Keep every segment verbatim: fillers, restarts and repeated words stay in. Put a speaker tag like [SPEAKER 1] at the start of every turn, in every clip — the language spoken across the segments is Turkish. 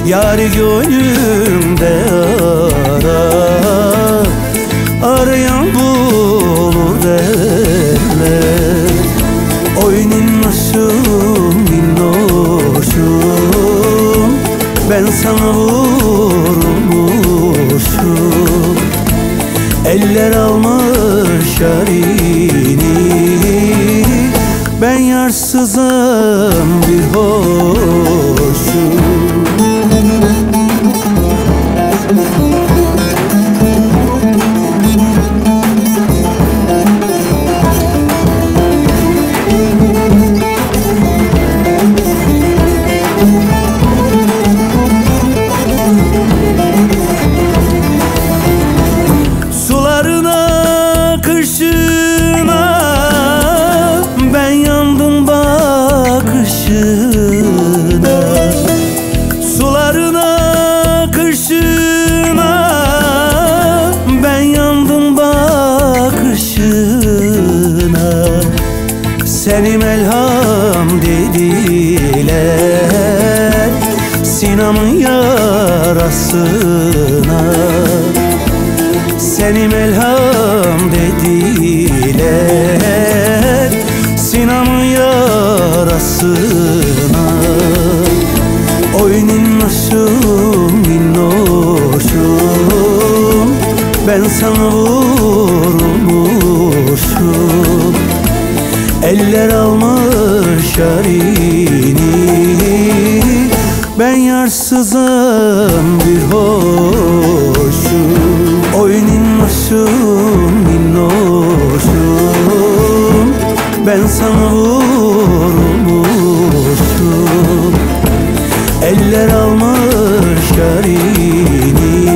[SPEAKER 1] Yâri gönlümde arar, arayan bulur derler. Oy ninnoşum, ninnoşum, ben sana vurulmuşum. Eller almış yarini, ben yarsızım bir hoşum. Sularına, kışına ben yandım bakışına. Seni melham dediler Sinam'ın yarasına. Seni melham dediler Sinam'ın yarasına. Oy ninnoşum, ninnoşum, ben sana vurulmuşum. Eller almış yarini, ben yarsızım bir hoşum. Oy ninnoşum, ninnoşum, ben sana vurulmuşum. Eller almış yarini,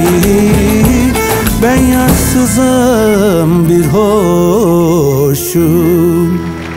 [SPEAKER 1] ben yarsızım bir hoşum.